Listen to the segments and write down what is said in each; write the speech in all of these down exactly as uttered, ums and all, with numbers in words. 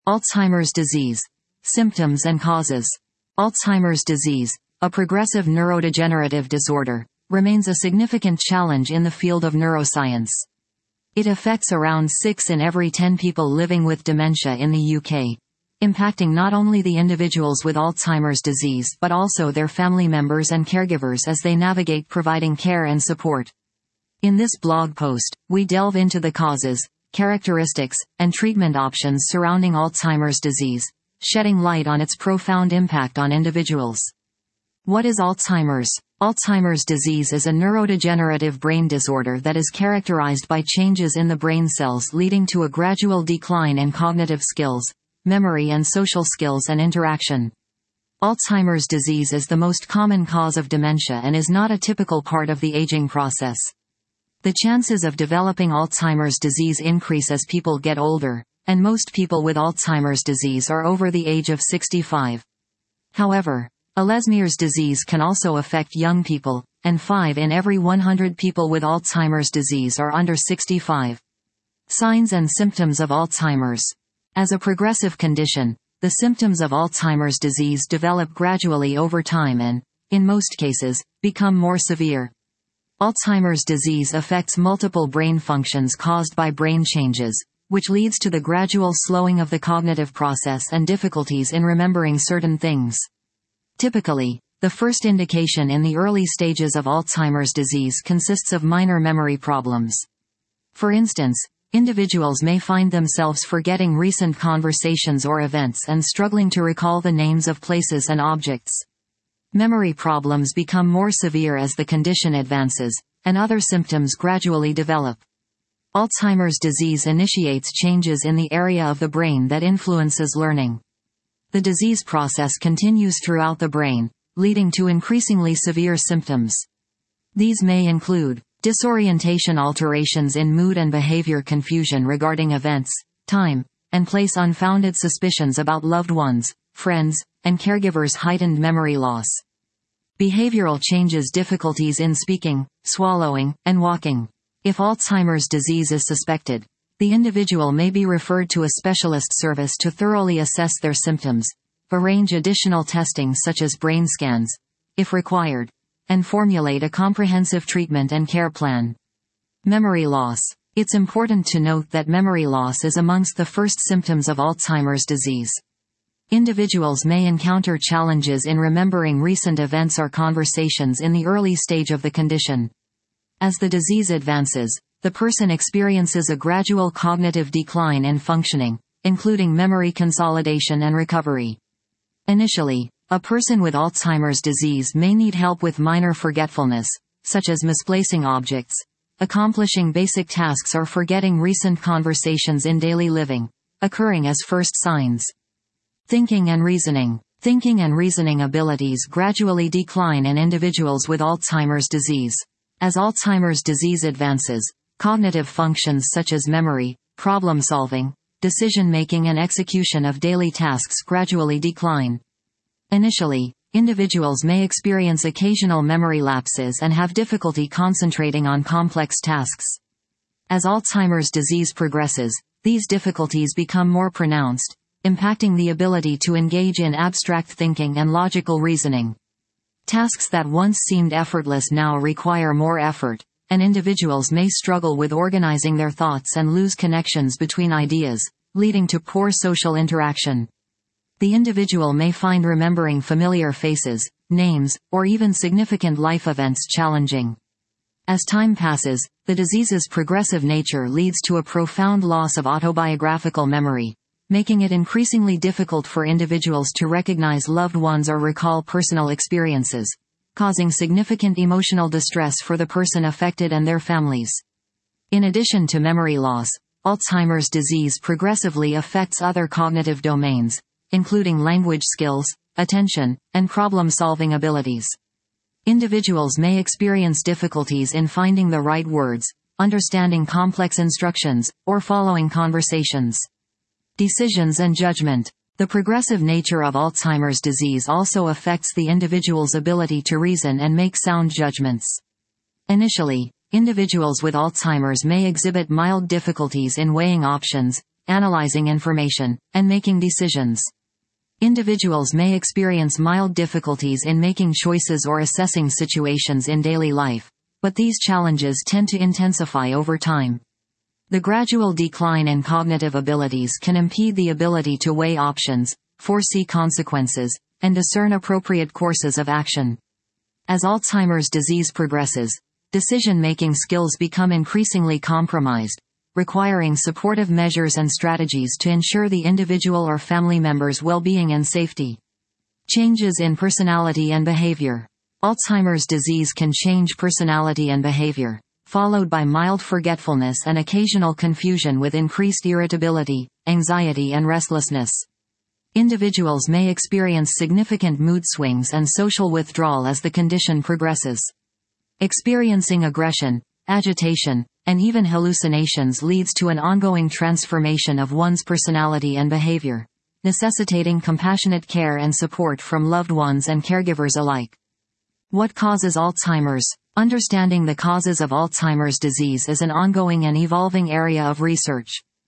Alzheimer's disease. Symptoms and causes. Alzheimer's disease, a progressive neurodegenerative disorder, remains a significant challenge in the field of neuroscience. It affects around six in every ten people living with dementia in the U K, impacting not only the individuals with Alzheimer's disease but also their family members and caregivers as they navigate providing care and support. In this blog post, we delve into the causes, characteristics, and treatment options surrounding Alzheimer's disease, shedding light on its profound impact on individuals. What is Alzheimer's? Alzheimer's disease is a neurodegenerative brain disorder that is characterized by changes in the brain cells leading to a gradual decline in cognitive skills, memory and social skills and interaction. Alzheimer's disease is the most common cause of dementia and is not a typical part of the aging process. The chances of developing Alzheimer's disease increase as people get older, and most people with Alzheimer's disease are over the age of sixty-five. However, Alzheimer's disease can also affect young people, and five in every one hundred people with Alzheimer's disease are under sixty-five. Signs and symptoms of Alzheimer's. As a progressive condition, the symptoms of Alzheimer's disease develop gradually over time and, in most cases, become more severe. Alzheimer's disease affects multiple brain functions caused by brain changes, which leads to the gradual slowing of the cognitive process and difficulties in remembering certain things. Typically, the first indication in the early stages of Alzheimer's disease consists of minor memory problems. For instance, individuals may find themselves forgetting recent conversations or events and struggling to recall the names of places and objects. Memory problems become more severe as the condition advances, and other symptoms gradually develop. Alzheimer's disease initiates changes in the area of the brain that influences learning. The disease process continues throughout the brain, leading to increasingly severe symptoms. These may include disorientation, alterations in mood and behavior, confusion regarding events, time, and place, unfounded suspicions about loved ones, friends, and caregivers, heightened memory loss. Behavioral changes, difficulties in speaking, swallowing, and walking. If Alzheimer's disease is suspected, the individual may be referred to a specialist service to thoroughly assess their symptoms, arrange additional testing such as brain scans, if required, and formulate a comprehensive treatment and care plan. Memory loss. It's important to note that memory loss is amongst the first symptoms of Alzheimer's disease. Individuals may encounter challenges in remembering recent events or conversations in the early stage of the condition. As the disease advances, the person experiences a gradual cognitive decline in functioning, including memory consolidation and recovery. Initially, a person with Alzheimer's disease may need help with minor forgetfulness, such as misplacing objects, accomplishing basic tasks, or forgetting recent conversations in daily living, occurring as first signs. Thinking and reasoning. Thinking and reasoning abilities gradually decline in individuals with Alzheimer's disease. As Alzheimer's disease advances, cognitive functions such as memory, problem-solving, decision-making and execution of daily tasks gradually decline. Initially, individuals may experience occasional memory lapses and have difficulty concentrating on complex tasks. As Alzheimer's disease progresses, these difficulties become more pronounced, impacting the ability to engage in abstract thinking and logical reasoning. Tasks that once seemed effortless now require more effort, and individuals may struggle with organizing their thoughts and lose connections between ideas, leading to poor social interaction. The individual may find remembering familiar faces, names, or even significant life events challenging. As time passes, the disease's progressive nature leads to a profound loss of autobiographical memory, making it increasingly difficult for individuals to recognize loved ones or recall personal experiences, causing significant emotional distress for the person affected and their families. In addition to memory loss, Alzheimer's disease progressively affects other cognitive domains, including language skills, attention, and problem-solving abilities. Individuals may experience difficulties in finding the right words, understanding complex instructions, or following conversations. Decisions and judgment. The progressive nature of Alzheimer's disease also affects the individual's ability to reason and make sound judgments. Initially, individuals with Alzheimer's may exhibit mild difficulties in weighing options, analyzing information, and making decisions. Individuals may experience mild difficulties in making choices or assessing situations in daily life, but these challenges tend to intensify over time. The gradual decline in cognitive abilities can impede the ability to weigh options, foresee consequences, and discern appropriate courses of action. As Alzheimer's disease progresses, decision-making skills become increasingly compromised, requiring supportive measures and strategies to ensure the individual or family member's well-being and safety. Changes in personality and behavior. Alzheimer's disease can change personality and behavior, followed by mild forgetfulness and occasional confusion with increased irritability, anxiety and restlessness. Individuals may experience significant mood swings and social withdrawal as the condition progresses. Experiencing aggression, agitation, and even hallucinations leads to an ongoing transformation of one's personality and behavior, necessitating compassionate care and support from loved ones and caregivers alike. What causes Alzheimer's? Understanding the causes of Alzheimer's disease is an ongoing and evolving area of research.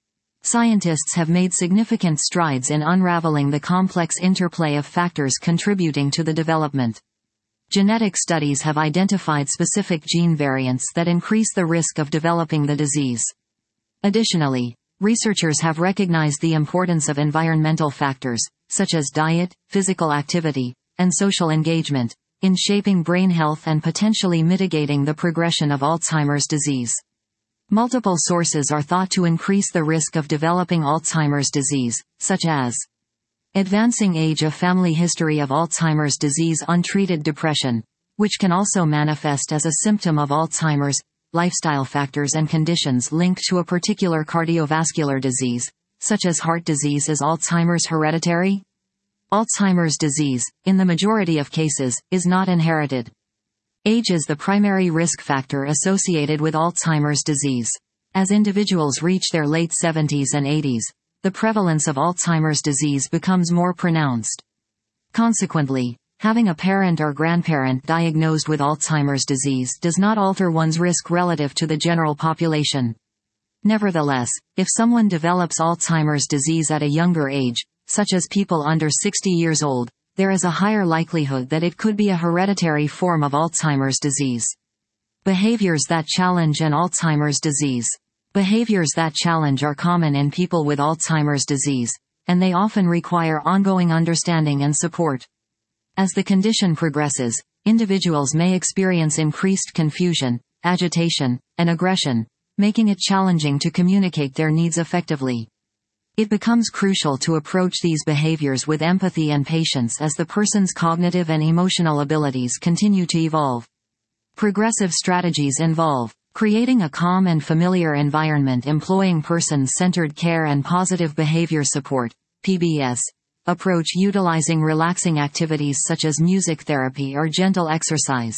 Scientists have made significant strides in unraveling the complex interplay of factors contributing to the development. Genetic studies have identified specific gene variants that increase the risk of developing the disease. Additionally, researchers have recognized the importance of environmental factors, such as diet, physical activity, and social engagement, in shaping brain health and potentially mitigating the progression of Alzheimer's disease. Multiple sources are thought to increase the risk of developing Alzheimer's disease, such as advancing age of family history of Alzheimer's disease, untreated depression, which can also manifest as a symptom of Alzheimer's, lifestyle factors and conditions linked to a particular cardiovascular disease, such as heart disease. Is Alzheimer's hereditary? Alzheimer's disease, in the majority of cases, is not inherited. Age is the primary risk factor associated with Alzheimer's disease. As individuals reach their late seventies and eighties, the prevalence of Alzheimer's disease becomes more pronounced. Consequently, having a parent or grandparent diagnosed with Alzheimer's disease does not alter one's risk relative to the general population. Nevertheless, if someone develops Alzheimer's disease at a younger age, such as people under sixty years old, there is a higher likelihood that it could be a hereditary form of Alzheimer's disease. Behaviors that challenge an Alzheimer's disease. Behaviors that challenge are common in people with Alzheimer's disease, and they often require ongoing understanding and support. As the condition progresses, individuals may experience increased confusion, agitation, and aggression, making it challenging to communicate their needs effectively. It becomes crucial to approach these behaviors with empathy and patience as the person's cognitive and emotional abilities continue to evolve. Progressive strategies involve creating a calm and familiar environment, employing person-centered care and positive behavior support, P B S, approach, utilizing relaxing activities such as music therapy or gentle exercise.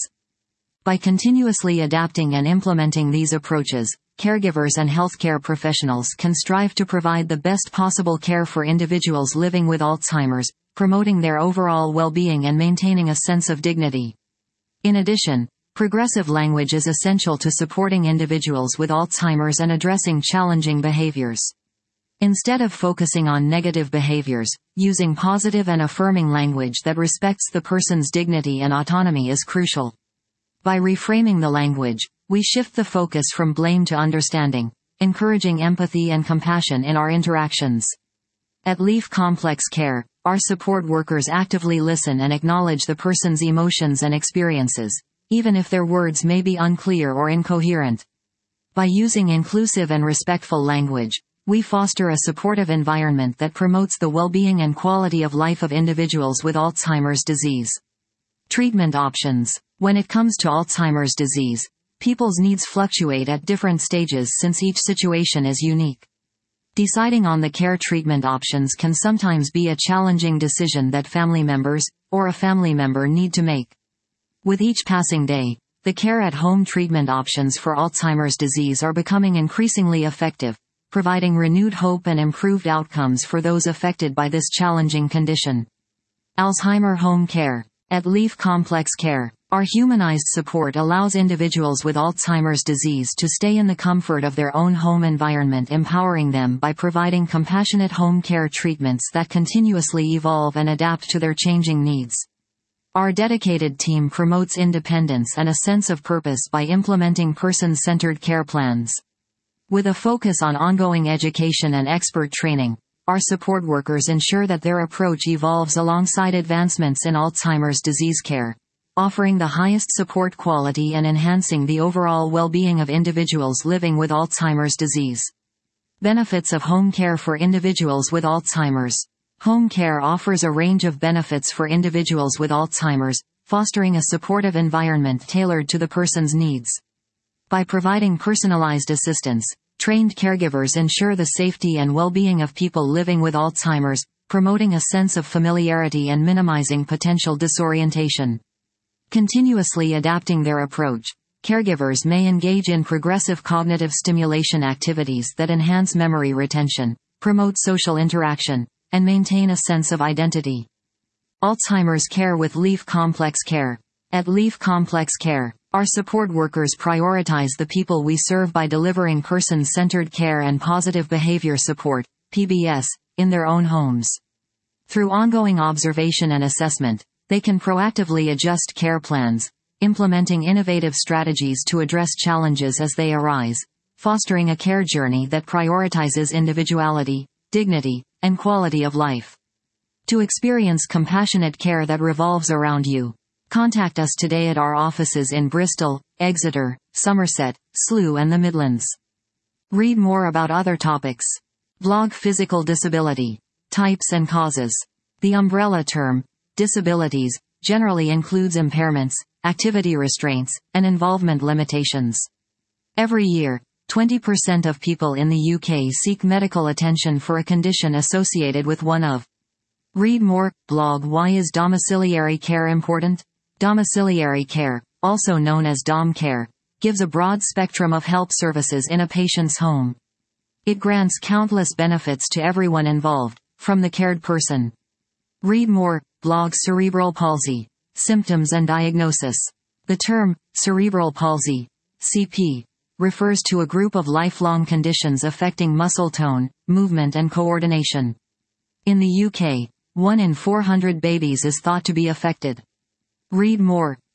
By continuously adapting and implementing these approaches, caregivers and healthcare professionals can strive to provide the best possible care for individuals living with Alzheimer's, promoting their overall well-being and maintaining a sense of dignity. In addition, progressive language is essential to supporting individuals with Alzheimer's and addressing challenging behaviors. Instead of focusing on negative behaviors, using positive and affirming language that respects the person's dignity and autonomy is crucial. By reframing the language, we shift the focus from blame to understanding, encouraging empathy and compassion in our interactions. At Leaf Complex Care, our support workers actively listen and acknowledge the person's emotions and experiences, even if their words may be unclear or incoherent. By using inclusive and respectful language, we foster a supportive environment that promotes the well-being and quality of life of individuals with Alzheimer's disease. Treatment options. When it comes to Alzheimer's disease, people's needs fluctuate at different stages since each situation is unique. Deciding on the care treatment options can sometimes be a challenging decision that family members, or a family member, need to make. With each passing day, the care at home treatment options for Alzheimer's disease are becoming increasingly effective, providing renewed hope and improved outcomes for those affected by this challenging condition. Alzheimer Home Care. At Leaf Complex Care, Our humanized support allows individuals with Alzheimer's disease to stay in the comfort of their own home environment, empowering them by providing compassionate home care treatments that continuously evolve and adapt to their changing needs. Our dedicated team promotes independence and a sense of purpose by implementing person-centered care plans. With a focus on ongoing education and expert training, our support workers ensure that their approach evolves alongside advancements in Alzheimer's disease care, offering the highest support quality and enhancing the overall well-being of individuals living with Alzheimer's disease. Benefits of home care for individuals with Alzheimer's. Home care offers a range of benefits for individuals with Alzheimer's, fostering a supportive environment tailored to the person's needs. By providing personalized assistance, trained caregivers ensure the safety and well-being of people living with Alzheimer's, promoting a sense of familiarity and minimizing potential disorientation. Continuously adapting their approach, caregivers may engage in progressive cognitive stimulation activities that enhance memory retention, promote social interaction, and maintain a sense of identity. Alzheimer's care with Leaf Complex Care. At Leaf Complex Care, our support workers prioritize the people we serve by delivering person-centered care and positive behavior support, P B S, in their own homes. Through ongoing observation and assessment, they can proactively adjust care plans, implementing innovative strategies to address challenges as they arise, fostering a care journey that prioritizes individuality, dignity, and quality of life. To experience compassionate care that revolves around you, contact us today at our offices in Bristol, Exeter, Somerset, Slough and the Midlands. Read more about other topics. Blog Physical disability. Types and causes. The umbrella term, disabilities, generally includes impairments, activity restraints, and involvement limitations. Every year, twenty percent of people in the U K seek medical attention for a condition associated with one of. Read more. Blog Why is domiciliary care important? Domiciliary care, also known as dom care, gives a broad spectrum of help services in a patient's home. It grants countless benefits to everyone involved, from the cared person. Read more. Blog Cerebral palsy. Symptoms and diagnosis. The term, cerebral palsy, C P, refers to a group of lifelong conditions affecting muscle tone, movement and coordination. In the U K, one in four hundred babies is thought to be affected. Read more.